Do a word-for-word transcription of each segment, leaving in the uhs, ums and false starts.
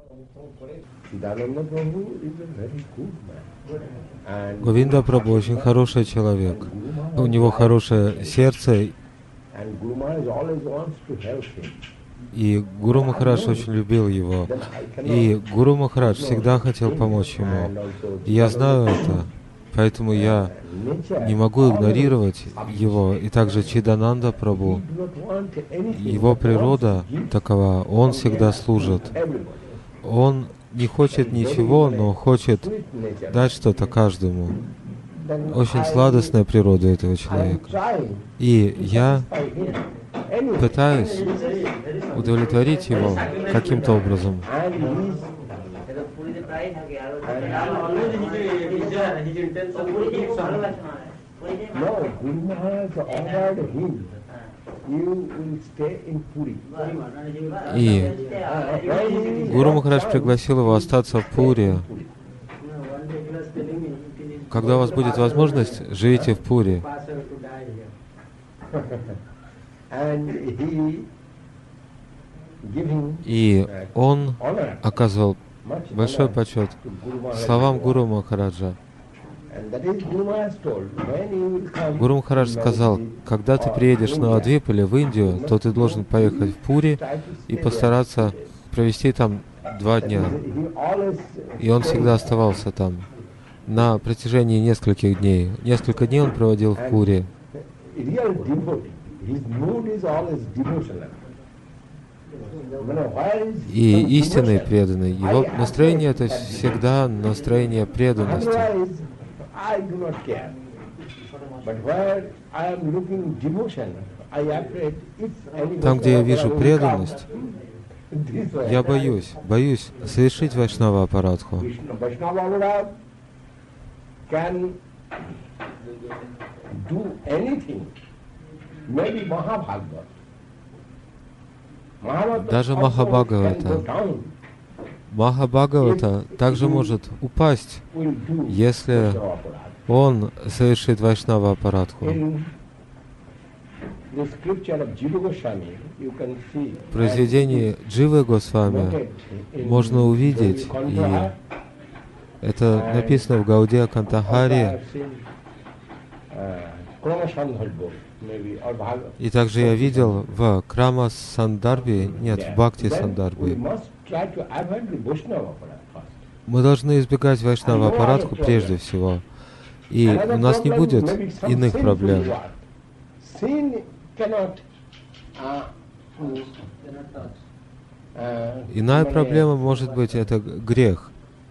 Говинда Прабху очень хороший человек. У него хорошее сердце. И Гуру Махарадж очень любил его. И Гуру Махарадж всегда хотел помочь ему. И я знаю это. Поэтому я не могу игнорировать его. И также Чидананда Прабху. Его природа такова. Он всегда служит. Он не хочет ничего, но хочет дать что-то каждому. Очень сладостная природа этого человека. И я пытаюсь удовлетворить его каким-то образом. И Гуру Махарадж пригласил его остаться в Пури. Когда у вас будет возможность, живите в Пури. И он оказывал большой почет словам Гуру Махараджа. Гуру Махарадж сказал, когда ты приедешь на Ладвип или в Индию, то ты должен поехать в Пури и постараться провести там два дня. И он всегда оставался там на протяжении нескольких дней. Несколько дней он проводил в Пури. И истинный преданный, его настроение — это всегда настроение преданности. Там, где я вижу преданность, я боюсь, боюсь совершить Вайшнава Апарадху. Даже Махабхагавата. Махабхагавата также может упасть, если он совершит Вайшнава Апарадху. В произведении Дживы Госвами можно увидеть, и это написано в Гаудия Кантахаре, и также я видел в Крама Сандарбе, нет, в Бхакти Сандарбе. Мы должны избегать Вайшнава Апарадху прежде всего. И у нас не будет иных проблем. Иная проблема может быть это грех.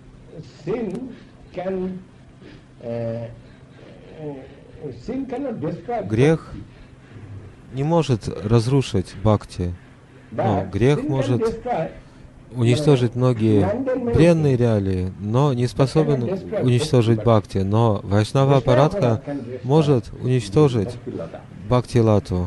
Грех не может разрушить бхакти, но грех может уничтожить многие бренные реалии, но не способен уничтожить бхакти. Но Вайшнава Апарадха может уничтожить бхакти-лату.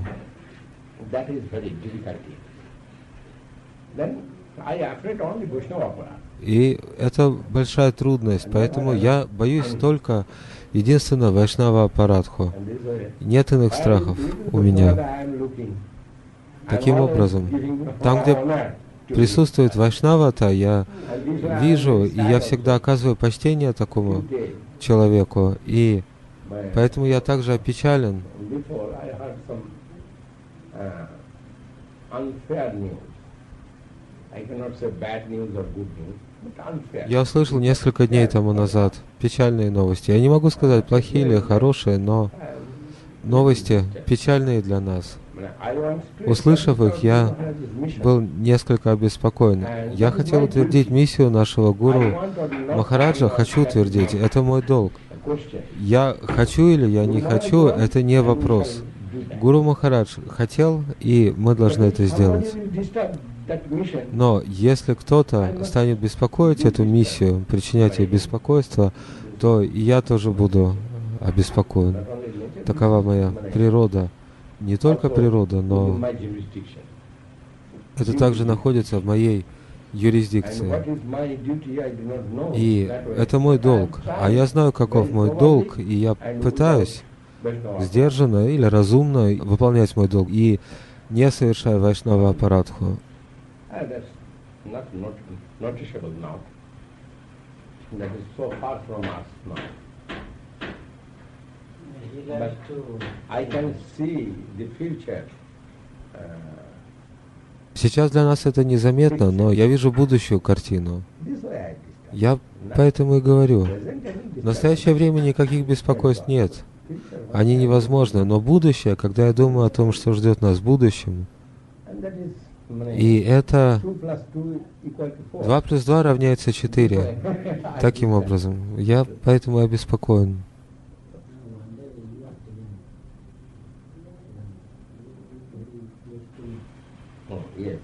И это большая трудность, поэтому я боюсь только единственно Вайшнава Апарадху. Нет иных страхов у меня. Таким образом, там, где присутствует Вайшнавата, я вижу, и я всегда оказываю почтение такому человеку, и поэтому я также опечален. Я услышал несколько дней тому назад печальные новости. Я не могу сказать, плохие или хорошие, но новости печальные для нас. Услышав их, я был несколько обеспокоен. Я хотел утвердить миссию нашего гуру Махараджа, хочу утвердить, это мой долг. Я хочу или я не хочу, это не вопрос. Гуру Махарадж хотел, и мы должны это сделать. Но если кто-то станет беспокоить эту миссию, причинять ей беспокойство, то и я тоже буду обеспокоен. Такова моя природа. Не только природа, но это также находится в моей юрисдикции. И это мой долг. А я знаю, каков мой долг, и я пытаюсь сдержанно или разумно выполнять мой долг, и не совершая Вайшнава Апарадху. not not noticeable now. That is so far from us now. But I can see the future. Uh, Сейчас для нас это незаметно, но я вижу будущую картину. this way I discuss. Я поэтому и говорю, Present any в discussion. настоящее время никаких беспокойств нет. Они невозможны, но будущее, когда я думаю о том, что ждет нас в будущем, And that is, uh, и это two plus two equal to four. два плюс два равняется четыре. Таким образом, я поэтому обеспокоен. Oh, yes.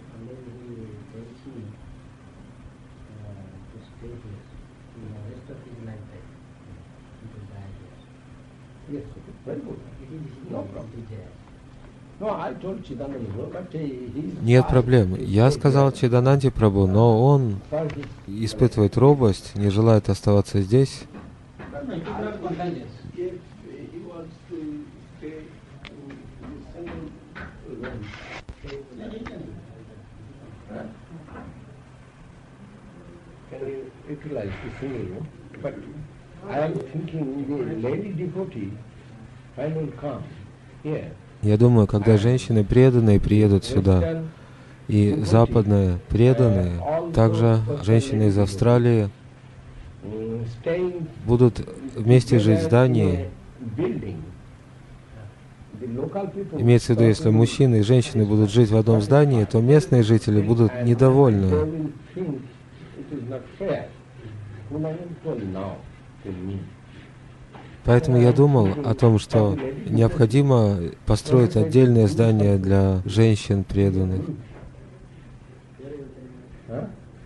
Yes, very good. No problem. No, I told Chidananda, but he he- Нет проблем. Я сказал Чидананде Прабху, но он first he- испытывает робость, не желает оставаться здесь. No, no, it is not contagious. If he wants to stay in the single room, Yeah, he can. huh? Can you utilize the single room? But I am thinking the lady devotee, when will come here, Я думаю, когда женщины преданные приедут сюда, Western, и западные преданные, также женщины из Австралии, mm, staying будут вместе жить в здании. building. The local people Имеется в виду, если мужчины и женщины будут жить в одном здании, то местные жители будут they недовольны. will think it is not fair. Punayam told now to me. Поэтому я думал о том, что необходимо построить отдельное здание для женщин преданных. Huh?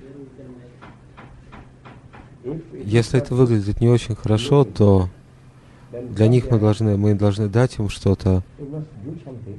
If it Если это выглядит не очень хорошо, то then для них мы должны, мы должны дать им что-то. we must do something.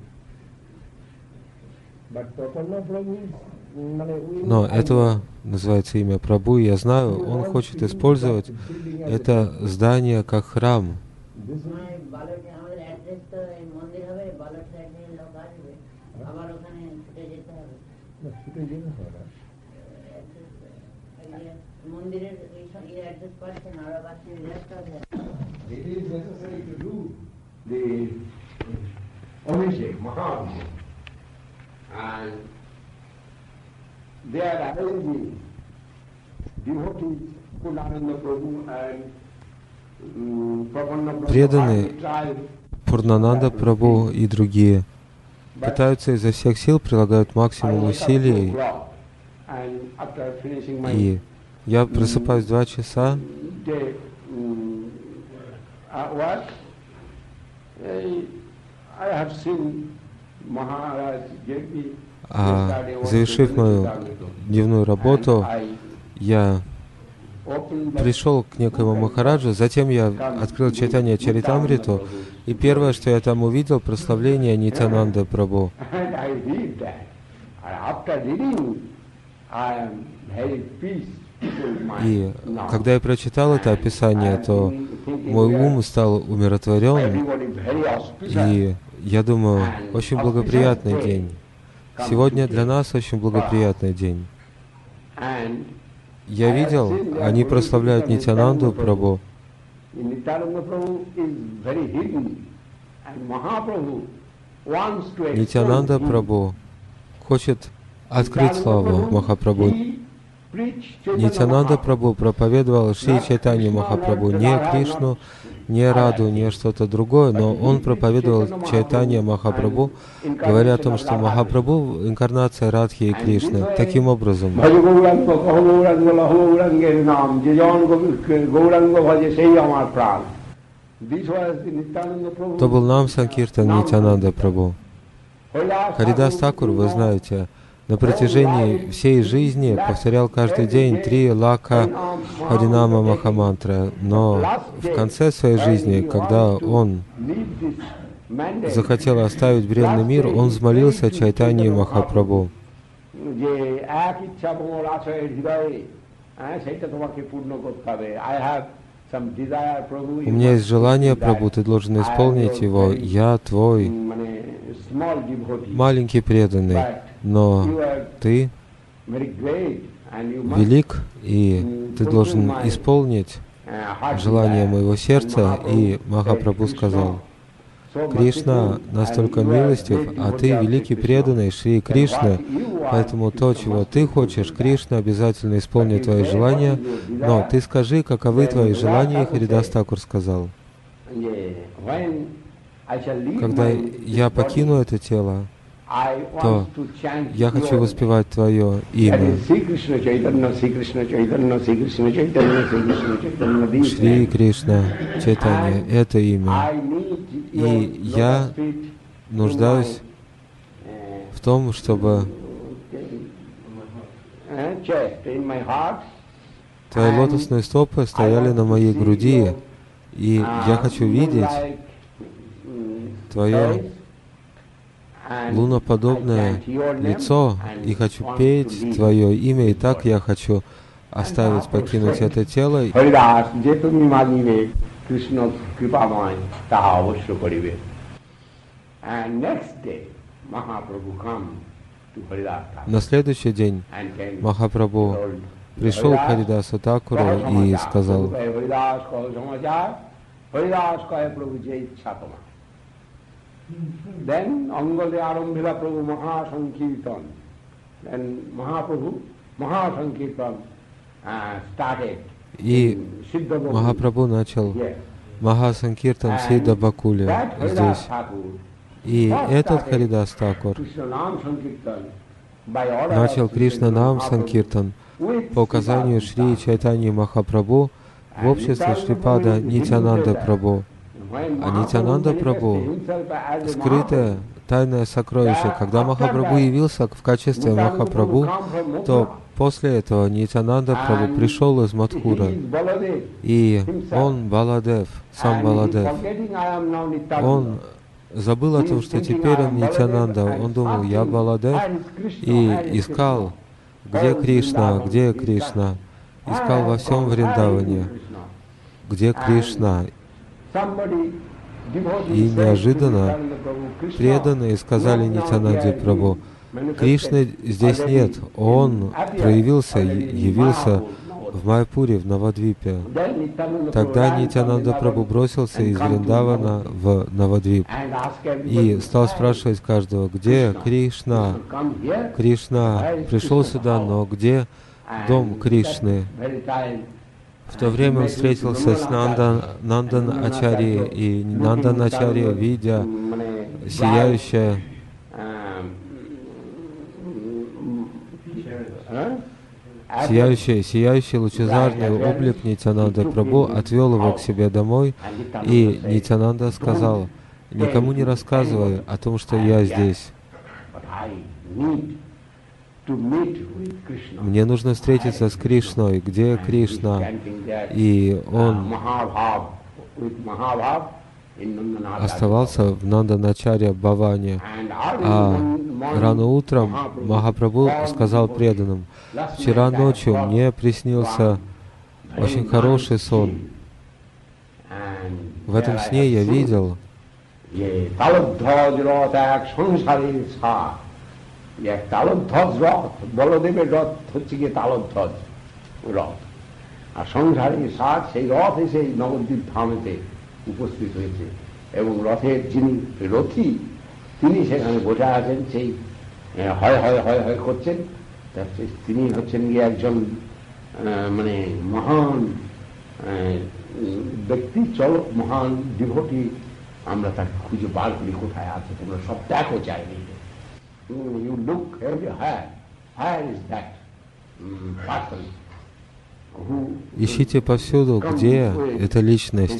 But Prapanna Prabhu is, mm, we- Но I этого называется имя Прабху, и я знаю, он хочет использовать это здание как храм. This is মানে বালকে আমাদের অ্যাড্রেস তো এই মন্দির হবে, বালক সাইডে লোক আসবে, আবার ওখানে ছুটে যেতে হবে। the footage in order. Address, এই যে মন্দিরের এই সব এই অ্যাড্রেস পাচ্ছেন, আরো পাচ্ছেন রিলাক্স হবে। It is necessary to do the Abhishek, Mahabhishek. And they are arranging devotees, Punananda Prabhu and um, Prapanna Prabhu, Преданные are tribe. Пурнананда Прабху и другие пытаются изо всех сил, прилагают максимум усилий, And after finishing my и я просыпаюсь в два часа, day um, uh, work, I, I have seen Maharaj gave me а yesterday one завершив мою Chaitanya дневную работу, and I я opened the пришел к некоему Махараджу, затем я открыл читание Чаритамриту, и первое, что я там увидел, прославление Нитянанды Прабху. and I read that. And after reading, I am very peaceful mind И now. когда я прочитал это описание, то мой ум стал умиротворен, Everybody very auspicious. и я думаю, очень благоприятный день. Сегодня для нас очень благоприятный день. And Я видел, они прославляют Нитянанду Прабху, Nityananda Prabhu is very hidden, and Mahaprabhu wants to expose Нитянанда him. Прабху хочет открыть славу Махапрабху. He preached Chaitanya Нитянанда Mahaprabhu. Прабху проповедовал Шри Чайтанью Махапрабху, не Кришну, не Раду, не что-то другое, но он проповедовал Чайтанья Махапрабху, говоря о том, что Махапрабху — инкарнация Радхи и Кришны. Таким образом, Bhaja Gauranga, Kaho Gauranga, Laho Gaurangeর নাম, যে জন গৌরাঙ্গ ভজে সেই আমার প্রাণ. This was the Nityananda Prabhu. то был нам Санкиртан Нитянанда Прабху. Харидас Такур, вы знаете, на протяжении всей жизни повторял каждый день три лака Харинама Махамантры, но в конце своей жизни, когда он захотел оставить бренный мир, он взмолился Чайтанье Махапрабху. যে এক ইচ্ছা মোর আছে হৃদয়ে, হ্যাঁ, সেইটা তোমাকে পূর্ণ করতে হবে. I have some desire, Prabhu. У меня есть желание, Прабху, ты должен исполнить его. Я твой মানে small devotee. маленький преданный, но You are ты велик, и ты должен исполнить желание моего сердца. И Махапрабху сказал: Кришна настолько милостив, а ты великий преданный Шри Кришна, поэтому то, чего ты хочешь, Кришна обязательно исполнит твои желания, но ты скажи, каковы твои желания, Харидас Такур сказал. Когда я покину это тело, то я хочу воспевать Твое имя. Шри Кришна Чайтанья — это имя. И я нуждаюсь в том, чтобы Твои лотосные стопы стояли на моей груди, и я хочу видеть Твое луноподобное лицо, и хочу петь Твое имя, и так я хочу оставить, покинуть это тело. На следующий день Махапрабху пришел к Харидасу Такуру и сказал: Then Angale Arambhila Prabhu Maha Sankirtan. Then Mahaprabhu, Maha Sankirtan uh, started. И Махапрабху начал Маха Санкиртан в Сидда Бакуле здесь. И этот Харидас Такур начал Кришна Нам Санкиртан по указанию Шри Чайтаньи Махапрабху в обществе Шрипада Нитьянанда Прабху. А Нитьянанда Прабху — скрытое тайное сокровище. Когда Махапрабху явился в качестве Махапрабху, то после этого Нитьянанда Прабху пришел из Мадхура. И он Баладев, сам Баладев. Он забыл о том, что теперь он Нитьянанда. Он думал: я Баладев, и искал, где Кришна, где Кришна. Искал во всем Вриндаване, где Кришна. И неожиданно преданные сказали Нитьянанде Прабху: Кришны здесь нет, Он проявился, явился в Майяпуре, в Навадвипе. Тогда Нитьянанда Прабху бросился из Вриндавана в Навадвип и стал спрашивать каждого: где Кришна? Кришна пришел сюда, но где дом Кришны? В то время он встретился с Нандан, Нандан Ачарьей, и Нандан Ачарья, видя сияющее, сияющий, сияющий лучезарный облик Нитьянанды Прабху, отвел его к себе домой, и Нитьянанда сказал: никому не рассказывай о том, что я здесь. Мне нужно встретиться с Кришной. Где Кришна? И он оставался в Нанданачарья Бхаване. А рано утром Махапрабху сказал преданным: вчера ночью мне приснился очень хороший сон. В этом сне я видел, তালধ্বজ রথ, বলদেবের রথ হচ্ছে গিয়ে তালধ্বজ রথ, আর সংসারী সাত সেই রথ এসে নবদ্বীপ ধামেতে উপস্থিত হয়েছে, এবং রথের যিনি রথী তিনি সেখানে বসে আছেন, সেই হয় হয় হয় হয় করছেন। তিনি হচ্ছেন গিয়ে একজন মানে মহান ব্যক্তি, চলো মহান ডিভোটি, আমরা তাকে খুঁজে বার করি কোথায় আছে, তোমরা সব দেখো চাইনি। You look everywhere. Where is that person who ищите повсюду, где эта личность,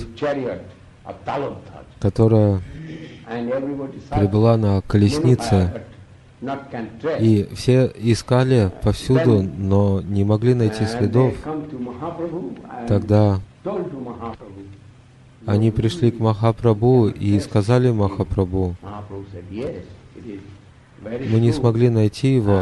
которая прибыла на колеснице, и все искали повсюду, но не могли найти следов. Тогда они пришли к Махапрабху и сказали Махапрабху: мы не смогли найти его.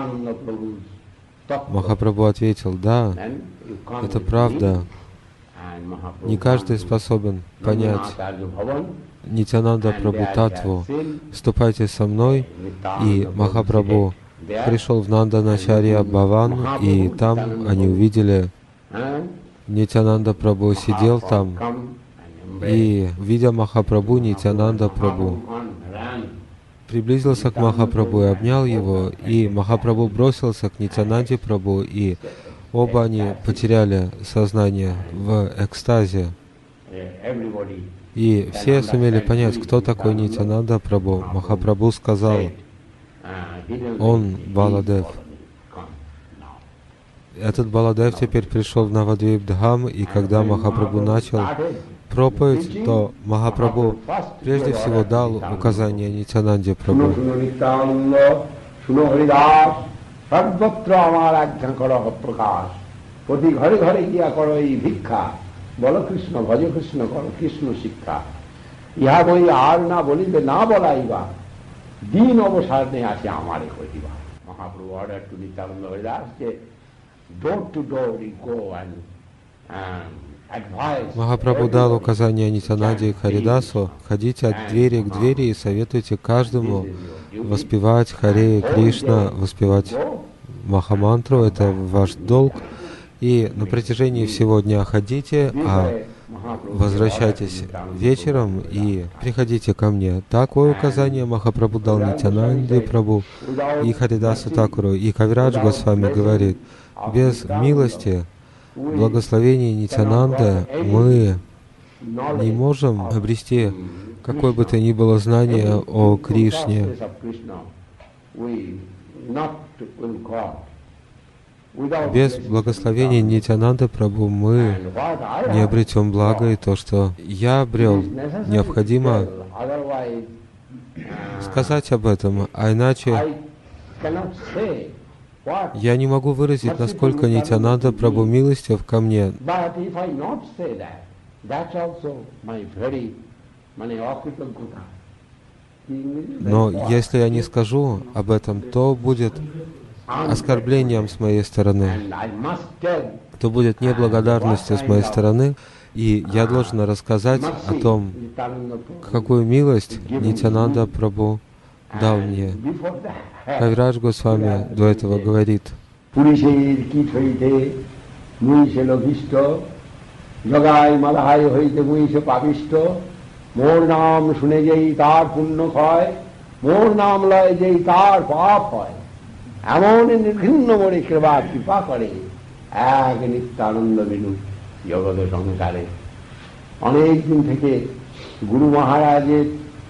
Махапрабху ответил: да, это правда. Не каждый способен понять Нитьянанда Прабху Татву. Ступайте со мной, и Махапрабху пришел в Нанданачарья Бхаван, и там они увидели, Нитьянанда Прабху сидел там, и, видя Махапрабху, Нитьянанда Прабху приблизился к Махапрабху и обнял его, и Махапрабху бросился к Нитьянанде Прабху, и оба они потеряли сознание в экстазе. И все сумели понять, кто такой Нитьянанда Прабху. Махапрабху сказал, он Баладев. Этот Баладев теперь пришел в Навадвип-Дхам, и когда Махапрабху начал проповедь, то Махапрабху прежде всего дал указание Нитьянанде Прабху. Mahaprabhu ordered to Nityananda Haridas, door to door we go and um, Махапрабху дал указание Нитьянанде и Харидасу: ходите от двери к двери и советуйте каждому воспевать Харе Кришна, воспевать Махамантру, это ваш долг. И на протяжении всего дня ходите, а возвращайтесь вечером и приходите ко мне. Такое указание Махапрабху дал Нитьянанде Прабху и Харидасу Такуру. И Кавирадж Госвами говорит, без милости, благословения Нитьянанды мы не можем обрести какое бы то ни было знание о Кришне. Без благословения Нитьянанды Прабху мы не обретем благо, и то, что я обрел, необходимо сказать об этом, а иначе я не могу выразить, насколько Нитьянанда Прабху милостив ко мне. Но если я не скажу об этом, то будет оскорблением с моей стороны, то будет неблагодарностью с моей стороны, и я должен рассказать о том, какую милость Нитьянанда Прабху дал мне. Кавирадж Госвами до этого говорит, এমন নির্ঘৃণ্য মনে কৃপা কৃপা করে এক নিত্যানন্দ বিনু জগৎ সংসারে। অনেক দিন থেকে গুরু মহারাজের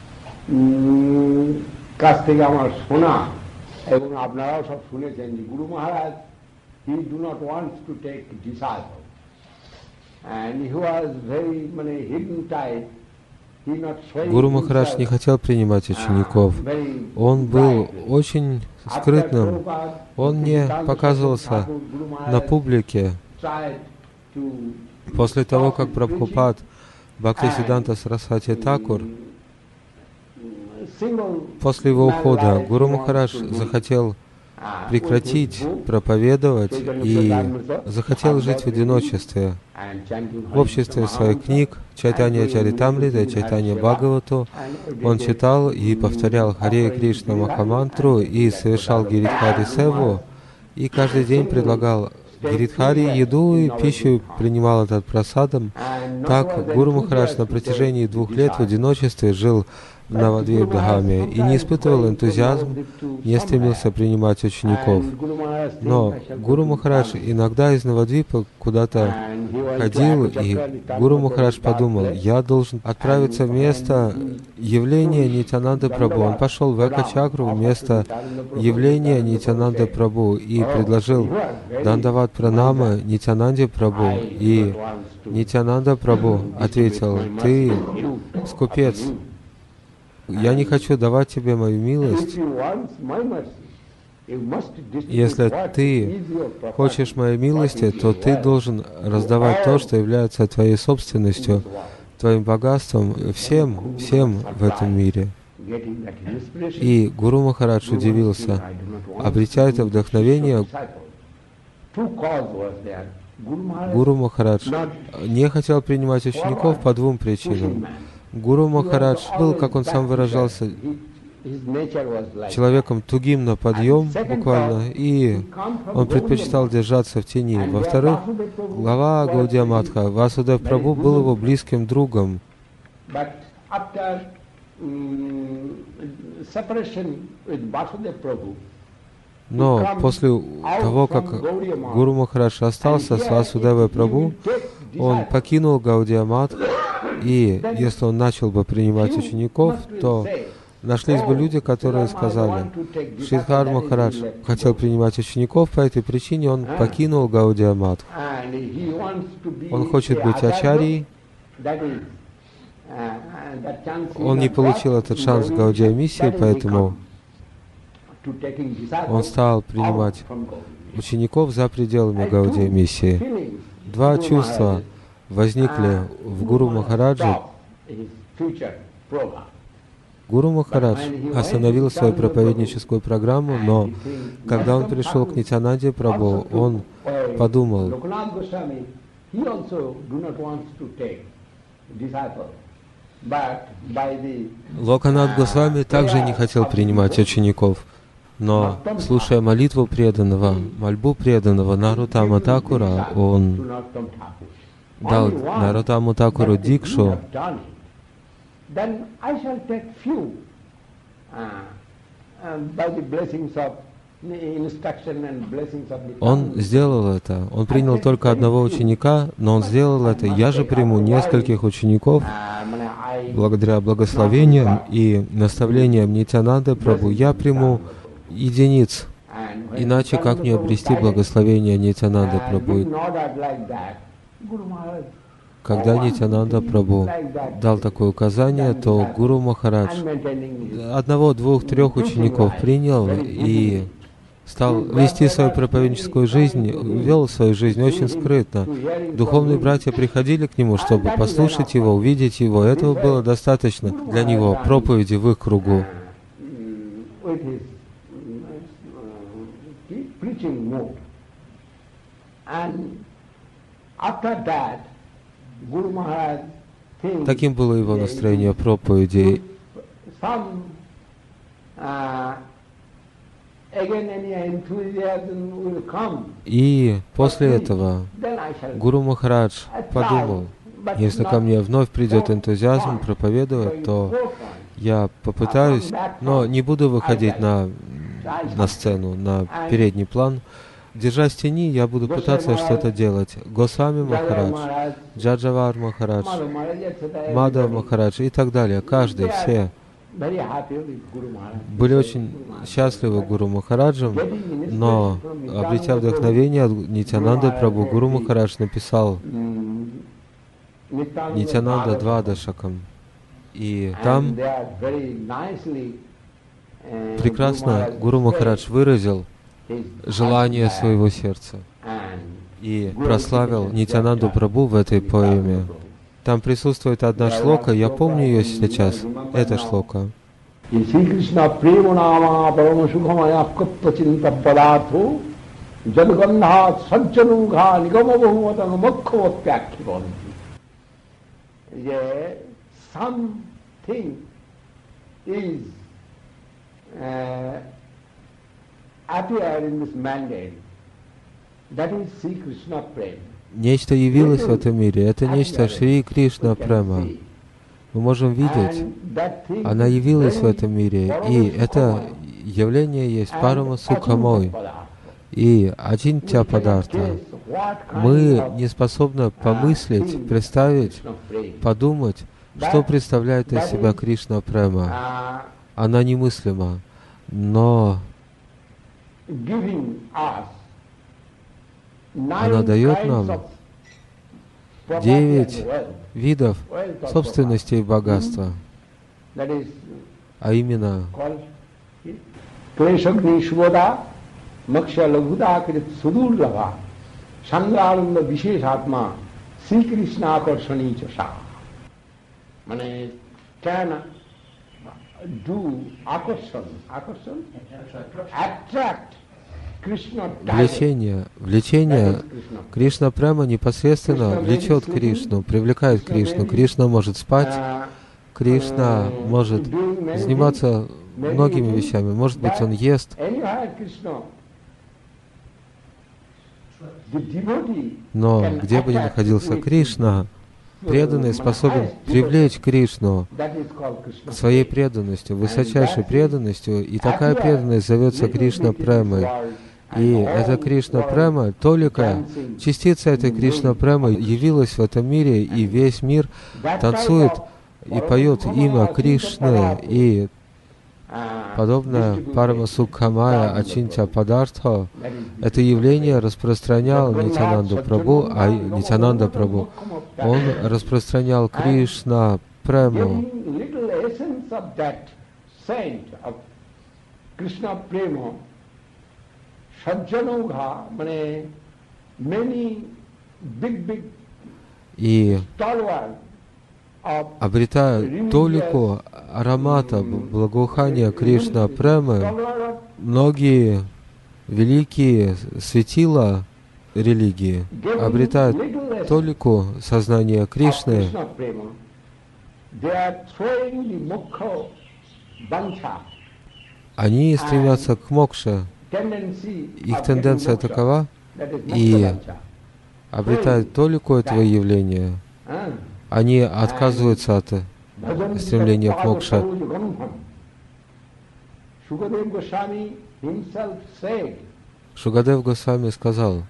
কাছ থেকে আমার শোনা, এবং আপনারাও সব শুনেছেন যে Guru Maharaj he do not want to take disciple and he was very মানে hypnotized. Гуру Махарадж не хотел принимать учеников. Он был очень скрытным. Он не показывался на публике. После того, как Прабхупад Бхактисиддханта Сарасвати Такур, после его ухода, Гуру Махарадж захотел прекратить проповедовать и захотел жить в одиночестве, в обществе своих книг, Чайтанья Чаритамрита, Чайтанья Бхагавату. Он читал и повторял Харе Кришна Махамантру и совершал Гиридхари Севу, и каждый день предлагал Гиридхари еду и пищу, принимал этот прасадом. Так Гуру Махарадж на протяжении двух лет в одиночестве жил в Навадвип-Дхаме и не испытывал энтузиазм, не стремился принимать учеников. Но Гуру Махарадж иногда из Навадвипа куда-то ходил, и Гуру Махарадж подумал, я должен отправиться в место явления Нитьянанды Прабху. Он пошел в Эка-чакру, в место явления Нитьянанды Прабху, и предложил Дандават Пранама Нитьянанде Прабху. И Нитьянанда Прабху ответил, ты скупец, я не хочу давать тебе мою милость. Если ты хочешь моей милости, то ты должен раздавать то, что является твоей собственностью, твоим богатством, всем, всем в этом мире. И Гуру Махарадж удивился, обретя это вдохновение. Гуру Махарадж не хотел принимать учеников по двум причинам. Гуру Махарадж был, как он сам выражался, человеком тугим на подъем, буквально, и он предпочитал держаться в тени. Во-вторых, глава Гаудия Матха, Васудев Прабху, был его близким другом. Но после того, как Гуру Махарадж остался с Васудевой Прабху, он покинул Гаудия Матх, и если он начал бы принимать учеников, то нашлись бы люди, которые сказали: Шридхар Махарадж хотел принимать учеников, по этой причине он покинул Гаудия Матх. Он хочет быть ачарьей. Он не получил этот шанс в Гаудия миссии, поэтому он стал принимать учеников за пределами Гаудия миссии. Два чувства возникли в Гуру Махараджа. Гуру Махарадж остановил свою проповедническую программу, но когда он пришел к Нитьянанде Прабху, он подумал: Локанат Госвами также не хотел принимать учеников, но, слушая молитву преданного, мольбу преданного Нароттама Такура, он дал Нароттаму Такуру дикшу. Он сделал это. Он принял только одного ученика, но он сделал это. Я же приму нескольких учеников благодаря благословениям и наставлениям Нитьянанды Прабху. Я приму единиц. Иначе как не обрести благословение Нитьянанды Прабху? Когда Нитьянанда Прабху дал такое указание, то Гуру Махарадж одного, двух, трех учеников принял и стал вести свою проповедническую жизнь, вел свою жизнь очень скрытно. Духовные братья приходили к нему, чтобы послушать его, увидеть его. Этого было достаточно для него, проповеди в их кругу. Таким было его настроение проповеди. И после этого Гуру Махарадж подумал: если ко мне вновь придет энтузиазм проповедовать, то я попытаюсь, но не буду выходить на, на сцену, на передний план. Держась в тени, я буду пытаться что-то делать. Госвами Махарадж, Джаджавар Махарадж, Мадав Махарадж и так далее. Каждый, все были очень счастливы Гуру Махараджем, но, обретя вдохновение от Нитьянанды Прабху, Гуру Махарадж написал Нитьянанда Двадашакам. И там прекрасно Гуру Махарадж выразил желание своего сердца и прославил Нитьянанду Прабху в этой поэме. Там присутствует одна шлока, я помню ее сейчас, эта шлока. Нечто явилось в этом мире. Это нечто Шри Кришна Према. Мы можем видеть, она явилась в этом мире. И это явление есть Парама Сукхамой и Ачинтья Падарта. Мы не способны помыслить, представить, подумать, что представляет из себя Кришна Према. Она немыслима. Но она дает нам девять видов собственности и богатства, а именно do akarshan, akarshan, attract Krishna direct. влечение, влечение Кришна прямо непосредственно влечет Кришну, привлекает Кришну. Кришна может спать, Uh, Кришна uh, может doing many заниматься things, многими many вещами. Может быть, that он ест, anywhere Krishna, the devotee но can где бы ни attract находился to it. Кришна, преданный способен привлечь Кришну That is called Krishna своей prema. преданностью, высочайшей преданностью, и такая преданность зовется Кришна Премой. И эта Кришна Према, только частица этой Кришна Премы явилась в этом мире, и весь мир танцует и поет имя Кришны, и подобно Парамасукхамая Ачинтя Падартха, это явление распространял Нитянанда Прабху, а Нитянанда Прабху, он распространял Кришна Прему. И обретая толику аромата благоухания Кришна Премы, многие великие светила религии обретают толику сознания Кришны, они стремятся к мокше. Их тенденция такова, и обретают толику этого явления. Они отказываются от стремления к мокше. Шукадев Госвами сказал: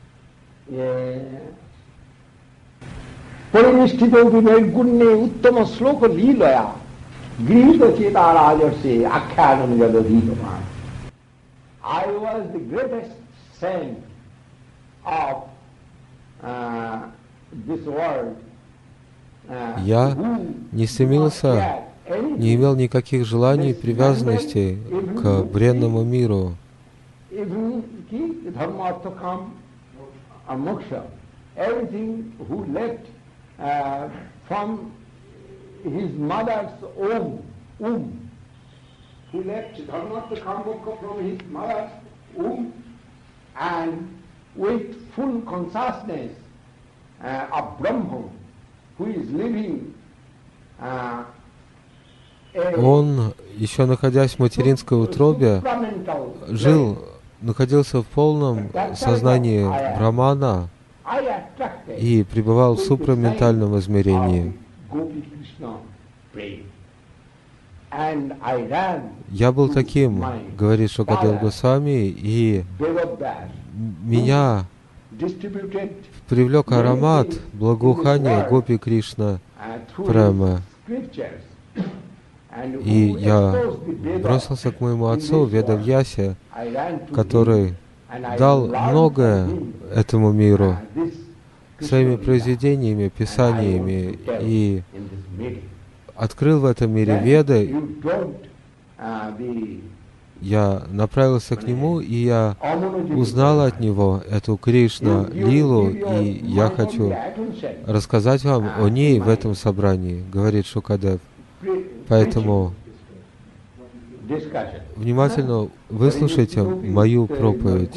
I was the greatest saint of uh, this world. Uh, Я who не стремился, had anything, не имел никаких желаний и привязанностей к бренному миру. even ki dharma artha kam uh, moksha, everything who left uh, from his mother's womb, womb. He left dharmartha kam moksha from his mother's womb, and with full consciousness uh, of Brahman, who is living uh, a Он, еще находясь в материнской утробе, supramental жил, находился в полном сознании Брамана I attracted и пребывал в супраментальном измерении. Gopi Krishna prema. And I ran Я был to таким, my говорит Шукадев father, Госвами, и Devadatta, меня distributed привлек аромат благоухания Гопи Кришна uh, through Према. scriptures. And И who я exposed the Vedas бросился к моему in отцу, this world. Ведавьясе, I ran to который him, and I дал learned многое from him, этому миру uh, this своими Krishna произведениями, Lila. писаниями, And I want to tell и in this meeting открыл в этом мире that Веды. you don't, uh, the Я направился к нему, и я homogeneity узнал of от него эту Кришна You- you Лилу, give your и я mind хочу only attention, рассказать вам о ней в этом собрании, говорит Шукадев. Поэтому discussion. внимательно выслушайте мою проповедь.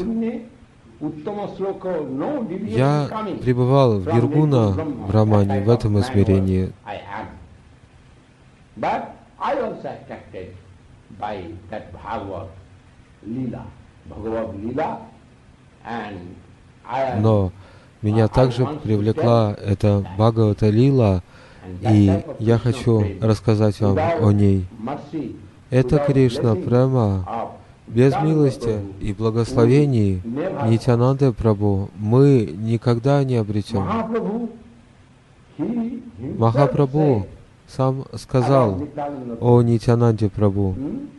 Я пребывал в Ниргуна Брамане, в этом измерении. Но меня также привлекла эта Бхагавата Лила, и я хочу рассказать вам о ней. Это Кришна Према. Без милости и благословений Нитянанды Прабху мы никогда не обретем. Махапрабху сам сказал о Нитянанде Прабху: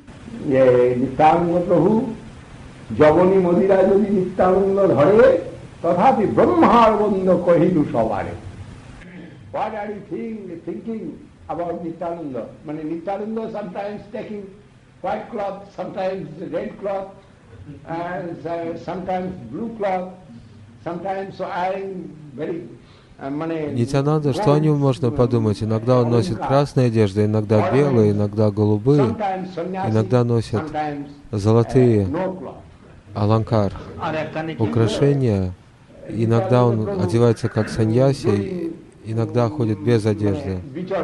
জগনী মদিরা যদি নিত্যানন্দ ধরে তথাপি ব্রহ্মার বন্ধ কহিলু সবারে। What are you think, thinking about Nityananda? মানে Nityananda sometimes taking white cloth, sometimes red cloth, and uh, sometimes blue cloth, sometimes wearing very uh, মানে Нитянанда, что о нем можно подумать? Иногда он носит красные одежды, иногда белые, иногда голубые, sometimes sannyasi, иногда носят sometimes, золотые uh, no cloth. аланкар, украшения. Иногда он одевается как саньяси, иногда ходит без одежды.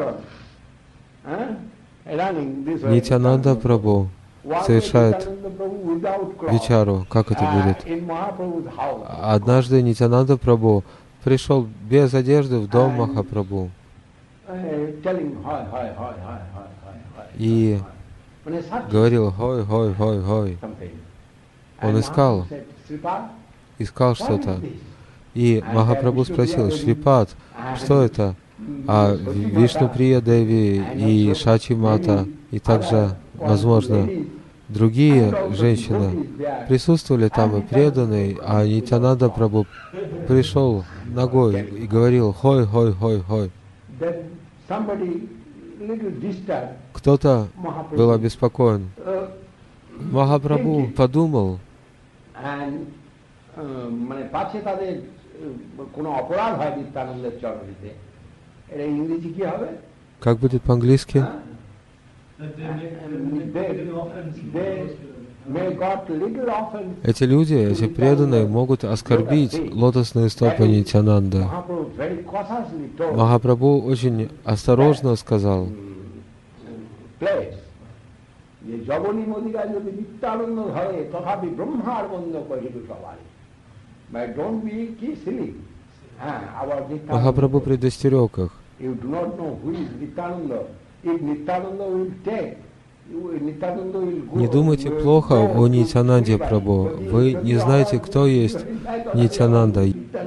Нитьянанда Прабху совершает вичару. Как это будет? Однажды Нитьянанда Прабху пришел без одежды в дом Махапрабху и говорил «Хой, хой, хой, хой». Он искал, искал что-то. И Махапрабху спросил: «Шрипад, что это?» А Вишнуприя Деви и Шачи Мата, и также, возможно, другие женщины присутствовали там и преданные, а Нитьянанда Прабху пришел ногой и говорил «Хой, хой, хой, хой». Кто-то был обеспокоен. Махапрабху подумал, как будет по-английски? Эти люди, эти преданные, могут оскорбить лотосные стопы Нитьянанды. Махапрабху очень осторожно сказал: Махапрабху предостерег их. Не думайте плохо о Нитьянанде Прабху. Вы не знаете, кто есть Нитьянанда.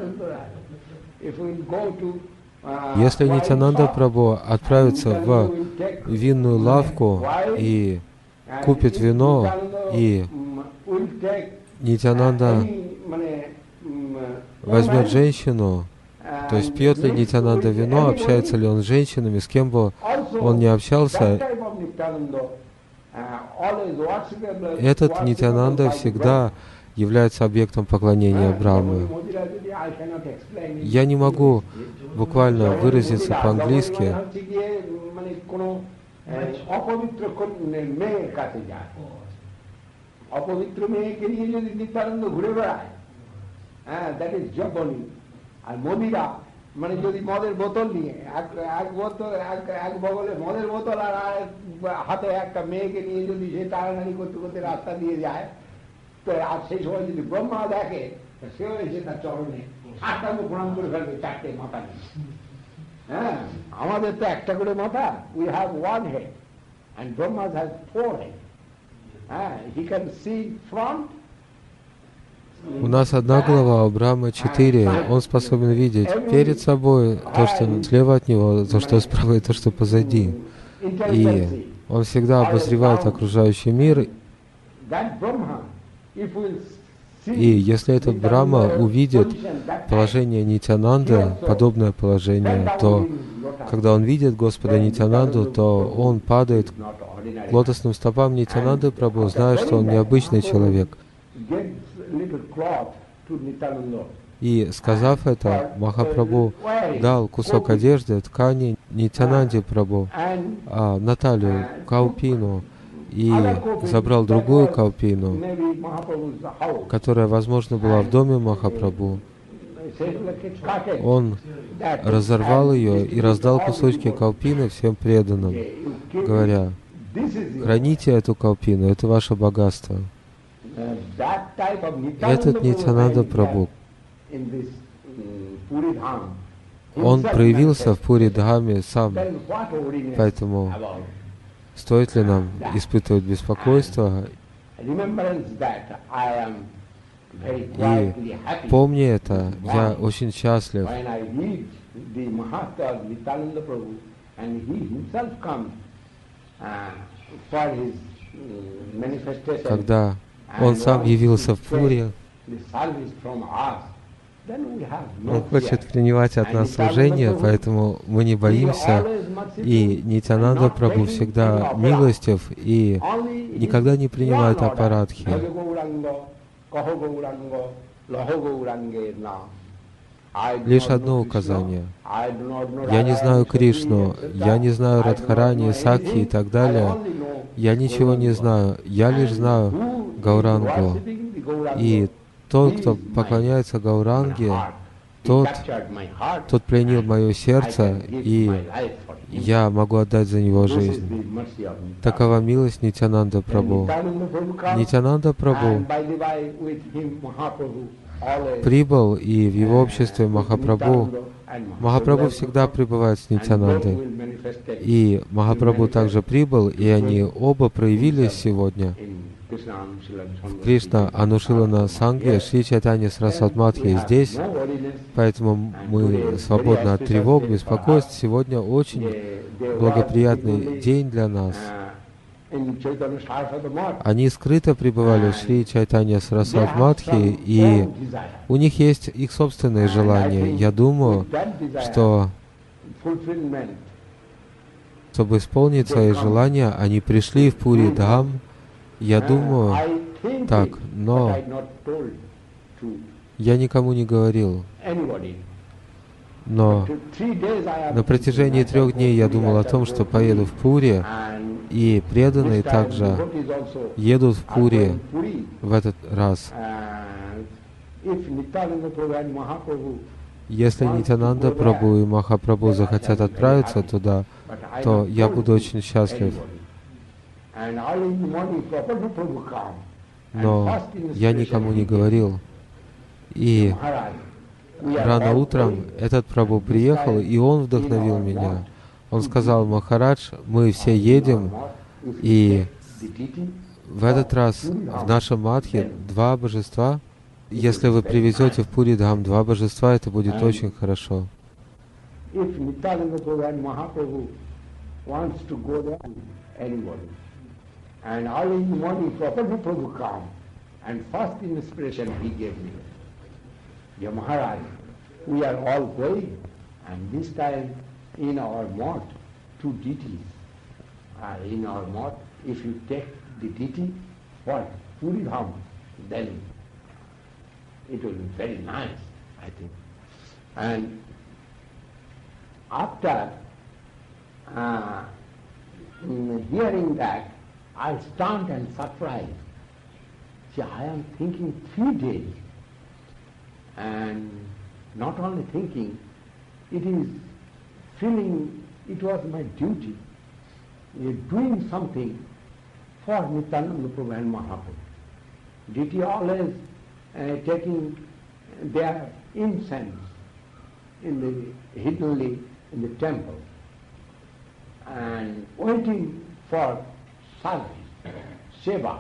Если Нитьянанда Прабху отправится в винную лавку и купит вино, и Нитьянанда возьмет женщину, то есть пьет ли Нитьянанда вино, общается ли он с женщинами, с кем бы он ни общался, этот Нитьянанда всегда является объектом поклонения Брахмы. Я не могу буквально выразиться по-английски. আর মদিরা মানে যদি মদের বোতল নিয়ে এক এক বোতল এক বগলে মদের বোতল আর হাতে একটা মেয়েকে নিয়ে যদি সে টানাটানি করতে করতে রাস্তা দিয়ে যায়, তো আর সেই সময় যদি ব্রহ্মা দেখে, সেও এসে তার চরণে সাতটাকে প্রণাম করে ফেলবে, চারটে মাথা নিয়ে। হ্যাঁ, আমাদের তো একটা করে মাথা, we have one head and Brahma has four head. হ্যাঁ, he can see front. У нас одна голова, у Брахмы четыре. Он способен видеть перед собой то, что слева от него, то, что справа, и то, что позади. И он всегда обозревает окружающий мир. И если этот Брахма увидит положение Нитьянанды, подобное положение, то когда он видит Господа Нитьянанду, то он падает к лотосным стопам Нитьянанды Прабху, зная, что он необычный человек. И, сказав это, Махапрабху дал кусок одежды, ткани Нитьянанде Прабху, а Наталью, каупину, и забрал другую каупину, которая, возможно, была в доме Махапрабху. Он разорвал ее и раздал кусочки каупины всем преданным, говоря: «Храните эту каупину, это ваше богатство». Этот Нитьянанда Прабху, он проявился в Пури-Дхаме сам, поэтому стоит ли нам испытывать беспокойство? И помни это, я очень счастлив, когда он сам явился в Пури. Он хочет принимать от нас служение, поэтому мы не боимся. И Нитьянанда Прабху всегда милостив и никогда не принимает апарадхи. Лишь одно указание. Я не знаю Кришну, я не знаю Радхарани, Сакхи и так далее. Я ничего не знаю. Я лишь знаю Гаурангу. И тот, кто поклоняется Гауранге, тот, тот пленил мое сердце, и я могу отдать за него жизнь. Такова милость Нитьянанда Прабху. Нитьянанда Прабху прибыл, и в его обществе Махапрабху, Махапрабху всегда пребывает с Нитьянандой. И Махапрабху также прибыл, и они оба проявились сегодня в Кришна Анушилана Сангхе, Шри Чайтанья Сарасвати Мадхи здесь, поэтому мы свободны от тревог, беспокойств. Сегодня очень благоприятный день для нас. Они скрыто пребывали в Шри Чайтанья Сарасвати Мадхи, и у них есть их собственные желания. Я думаю, что чтобы исполнить свои желания, они пришли в Пури Дхам. Я думаю так, но я никому не говорил. Но на протяжении трех дней я думал о том, что поеду в Пури, и преданные также едут в Пури в этот раз. Если Нитьянанда Прабху и Махапрабху захотят отправиться туда, то я буду очень счастлив. Но я никому не говорил. И рано утром этот Прабху приехал, и он вдохновил меня. Он сказал: Махарадж, мы все едем, и в этот раз в нашем Мадхе два божества. Если вы привезете в Пури Дхам два божества, это будет очень хорошо. And early in the morning, Prabhu Prabhu come, and first inspiration he gave me. Dear Maharaj, we are all going, and this time in our mott, two deities are in our mott. If you take the deity for Puri Dham, then it will be very nice, I think. And after uh, hearing that, I stunned and surprised. See, I am thinking three days, and not only thinking, it is feeling it was my duty, uh, doing something for Nityananda Prabhu and Mahaprabhu. Duty always uh, taking their incense in the hiddenly in the temple and waiting for service, seva.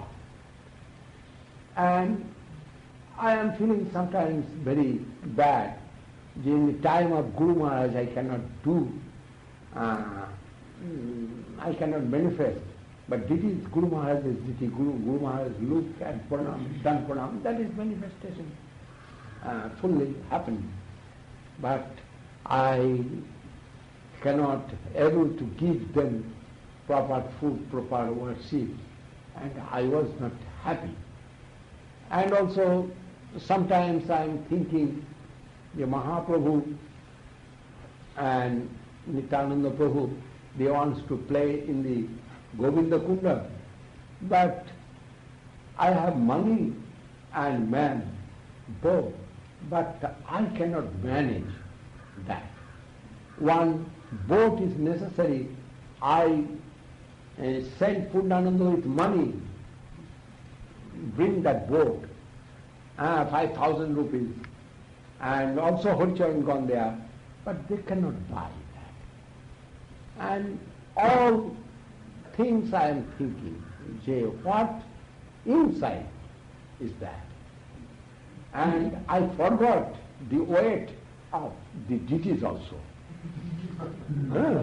And I am feeling sometimes very bad. In the time of Guru Maharaj I cannot do, uh, I cannot manifest. But this is Guru Maharaj's duty. Guru, Guru Maharaj look and pranam, done pranam, that is manifestation uh, fully happened. But I cannot able to give them proper food, proper worship, and I was not happy. And also sometimes I am thinking the Mahaprabhu and Nityananda Prabhu, they want to play in the Govinda Kunda, but I have money and man both, but I cannot manage that. One boat is necessary. I uh, send Purnananda with money, bring that boat, uh, five thousand rupees, and also Haricharan gone there, but they cannot buy that. And all things I am thinking, say, what inside is that? And I forgot the weight of the deities also. uh.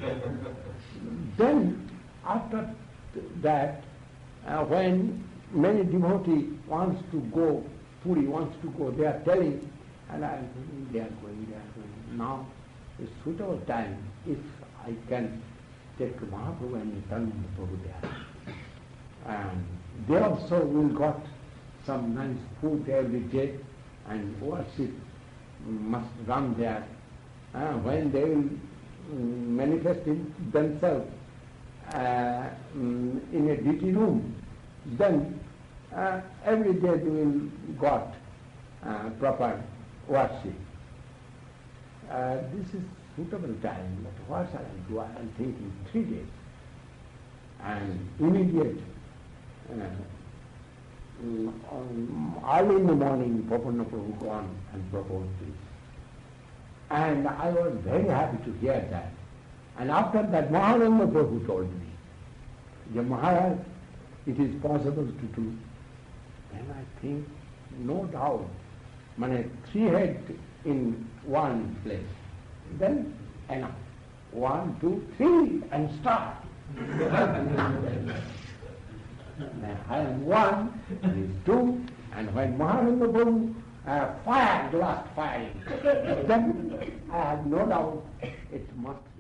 Then after that, uh, when many devotee wants to go, Puri wants to go, they are telling, and I am thinking they are going, they are going. Now is suitable time if I can take Mahaprabhu and Nityananda Prabhu there. And they also will got some nice food every day, and worship must run there. Uh, when they will um, manifest in themselves uh, um, in a deity room, then uh, every day they will got uh, proper worship. Uh, this is suitable time, but what shall I do? I am thinking three days. And immediate, uh, mm, um, early in the morning, Papanna Prabhu gone and proposed this. And I was very happy to hear that. And after that, Mahananda Prabhu told me, "Ya Maharaj, it is possible to do." And I think, no doubt, mane three head in one place. Then enough. One, two, three, and start. I am one, he is two, and when Mahananda Prabhu uh, fired, last firing, then I have no doubt it must